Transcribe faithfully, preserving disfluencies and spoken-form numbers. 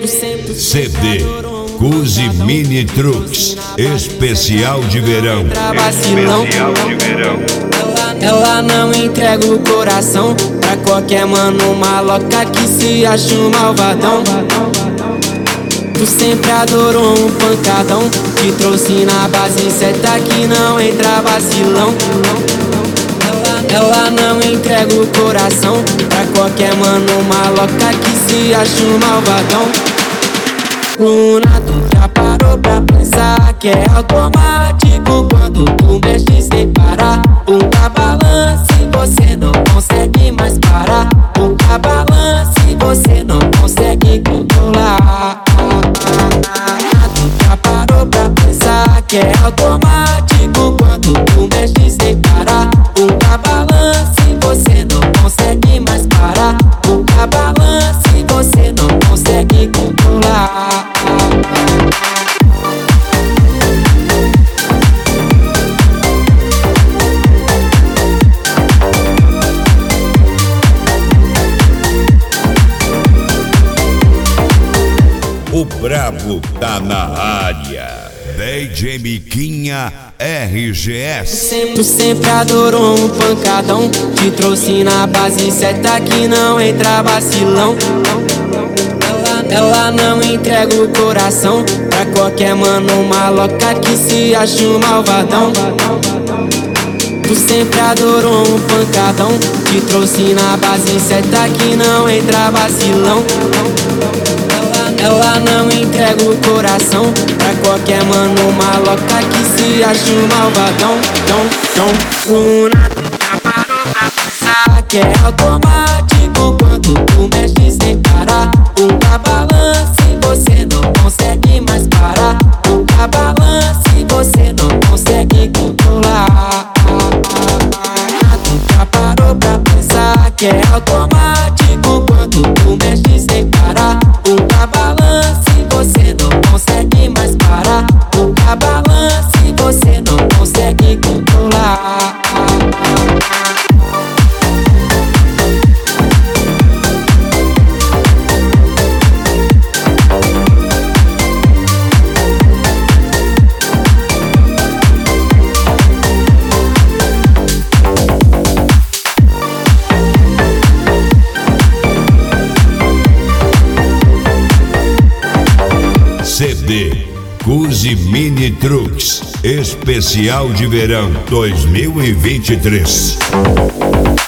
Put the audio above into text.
C D Cusi Mini Trucks especial de verão. Especial de verão. Ela não entrega o coração pra qualquer mano maloca que se acha um malvadão. Tu sempre adorou um pancadão, te trouxe na base certa que não entra vacilão. Ela não entrega o coração pra qualquer mano maloca que se acha um malvadão. Luna, tu já parou pra pensar que é automático quando tu mexe sem parar. Puta balance, você não consegue mais parar. Puta balance, você não consegue controlar. Tu já parou pra pensar que é automático quando tu mexe sem parar. Puta balance, você não consegue mais parar. Puta balance, você não consegue controlar. O brabo tá na área. D J Miquinha R G S. Tu sempre adorou um pancadão, te trouxe na base certa que não entra vacilão. Ela não entrega o coração pra qualquer mano maloca que se acha um malvadão. Tu sempre adorou um pancadão, te trouxe na base certa que não entra vacilão. Ela não entrega o coração pra qualquer mano maloca que se acha um malvadão. Tom, tom, Luna, tu já parou pra pensar que é automático quando tu mexe sem parar. Puta balance, você não consegue mais parar. Puta balance, você não consegue controlar. Tu já parou pra pensar que é automático quando tu mexe sem parar. Puta balance, você não consegue mais parar. Puta balance, você não consegue controlar. C D Cusi Mini Trucks especial de verão dois mil e vinte e três.